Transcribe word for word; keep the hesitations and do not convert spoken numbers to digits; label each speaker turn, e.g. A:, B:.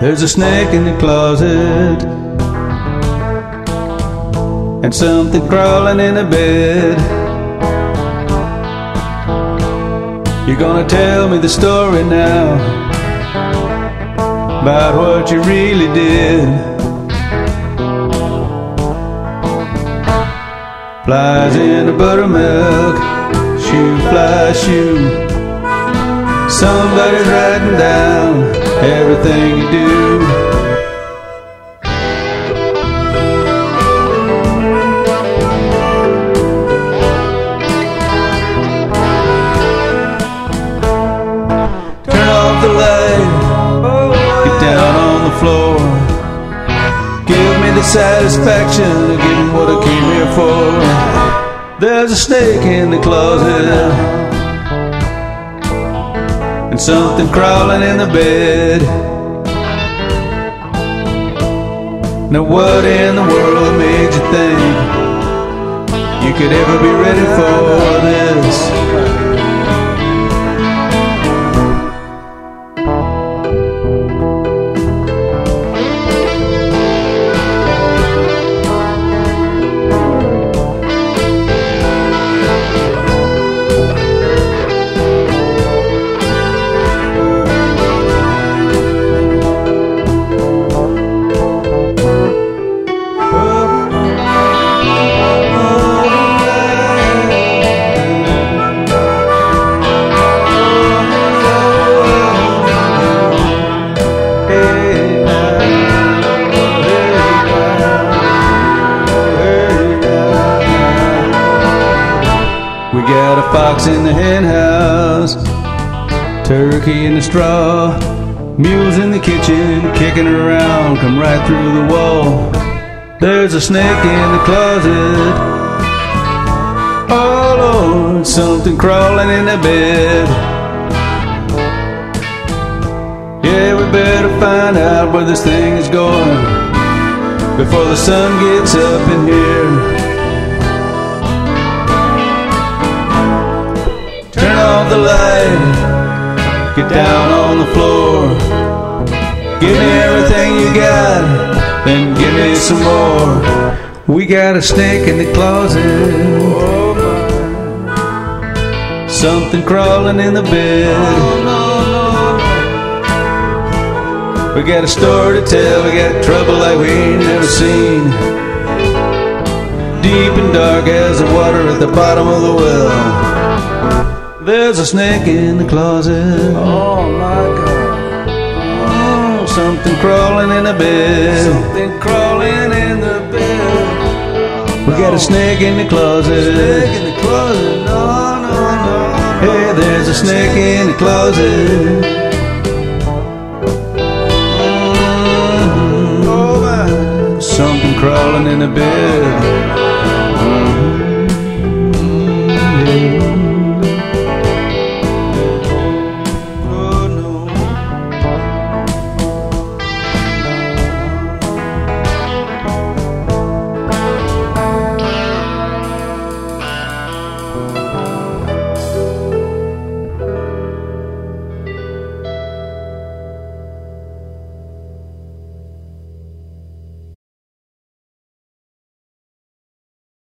A: There's a snake in the closet and something crawling in the bed. You're gonna tell me the story now about what you really did. Flies in the buttermilk, shoe fly shoe. Somebody's writing down everything you do. Turn off the light, get down on the floor. Give me the satisfaction of getting what I came here for. There's a snake in the closet and something crawling in the bed. Now what in the world made you think you could ever be ready for this? We got a fox in the hen house, turkey in the straw, mules in the kitchen kicking around, come right through the wall. There's a snake in the closet, oh Lord, something crawling in the bed. Yeah, we better find out where this thing is going before the sun gets up in here. Turn off the light, get down on the floor. Give me everything you got, then give me some more. We got a snake in the closet, something crawling in the bed. We got a story to tell, we got trouble like we ain't never seen. Deep and dark as the water at the bottom of the well. There's a snake in the closet,
B: Oh my God.
A: oh, something crawling in the bed.
B: Something crawling in the bed.
A: We got a snake in the closet.
B: Snake in the closet. No, no, no.
A: Hey, there's a snake in the closet. Mm-hmm.
B: Oh man.
A: Something crawling in the bed. Mm-hmm.